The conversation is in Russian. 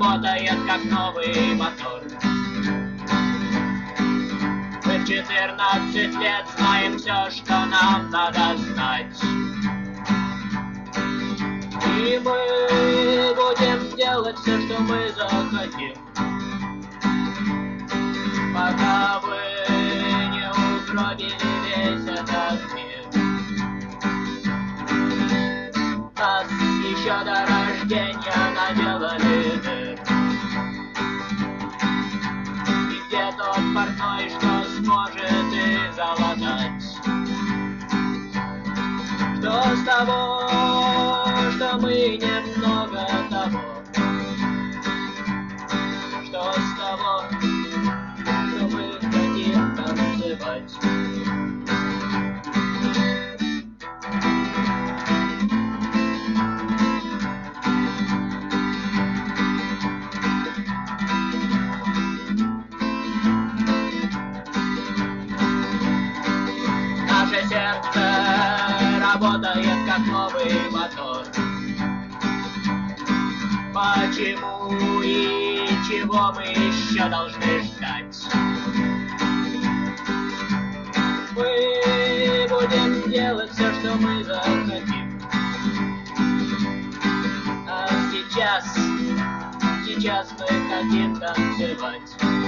работает как новый мотор. Мы в 14 лет знаем все, что нам надо знать. И мы будем делать все, что мы захотим, пока вы не угробили весь этот мир. Нас еще до рождения наделали дыр. И где тот портной, что сможет их залатать? Что с того, что мы немного того? Что с того, что мы хотим танцевать? Наше сердце работает как новый мотор. Почему и чего мы еще должны ждать? Мы будем делать все, что мы захотим. А сейчас мы хотим танцевать.